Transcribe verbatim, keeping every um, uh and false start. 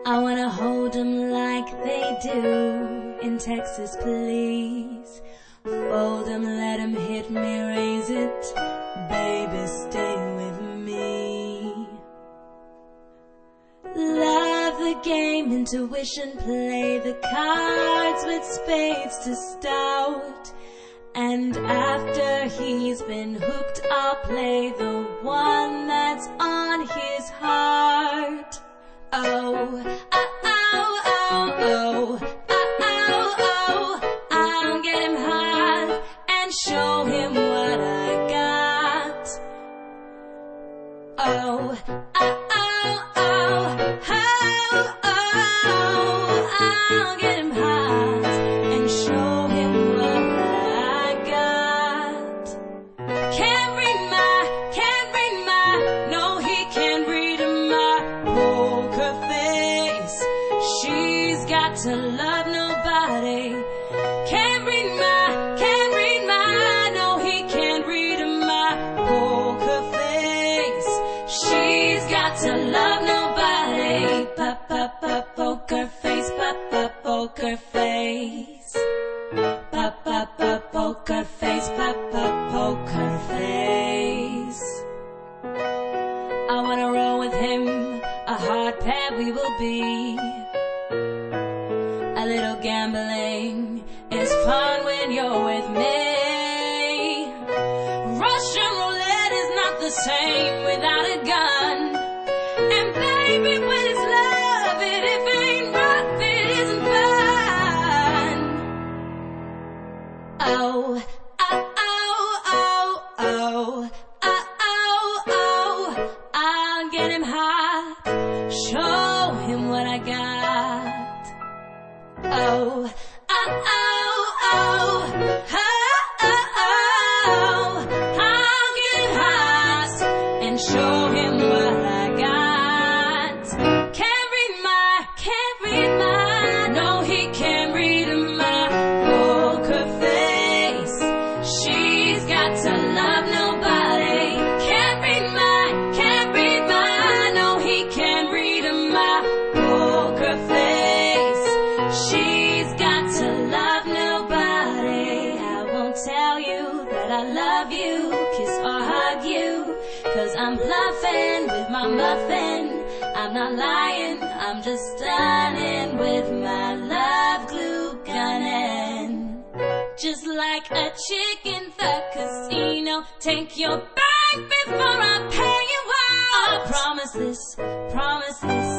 I wanna hold 'em like they do in Texas, please. Fold 'em, let 'em hit me, raise it. Baby, stay with me. Love the game, intuition, play the cards with spades to start. And after he's been hooked, I'll play the one that's on his heart. Oh, oh, oh, oh, oh, oh, oh, oh. I'll get him hot and show him what I got. Oh, oh, oh, oh, oh, oh. I'll get him hot and show him what I got. Can't read my, can't read my, no he can't read my poker face. She's got to love nobody. Can't read my, can't read my, no he can't read my poker face. She's got to love nobody. Pop, pop, pop, poker face, pop, pop, poker face. Pop, pop, pop, poker face, pop, pop, poker face. I wanna roll with him, a hard pair we will be. A little gambling is fun when you're with me. Russian roulette is not the same without a gun. And baby, when it's love, it if it ain't rough, it isn't fun. Oh, oh, oh, oh, oh, oh, oh, oh. I'll get him hot, show him what I got. Oh, oh, oh, oh, oh, oh, oh. I'll get him hot and show him what I got. Can't read my, can't read my, no he can't read my poker face. She's got to love nobody. Can't read my, can't read my, no he can't read my poker face. She's got to love nobody. I won't tell you that I love you, kiss or hug you, 'cause I'm bluffing with my muffin. I'm not lying, I'm just stunning with my love glue gunning. Just like a chick in the casino, take your bag before I pay you out. I promise this, promise this.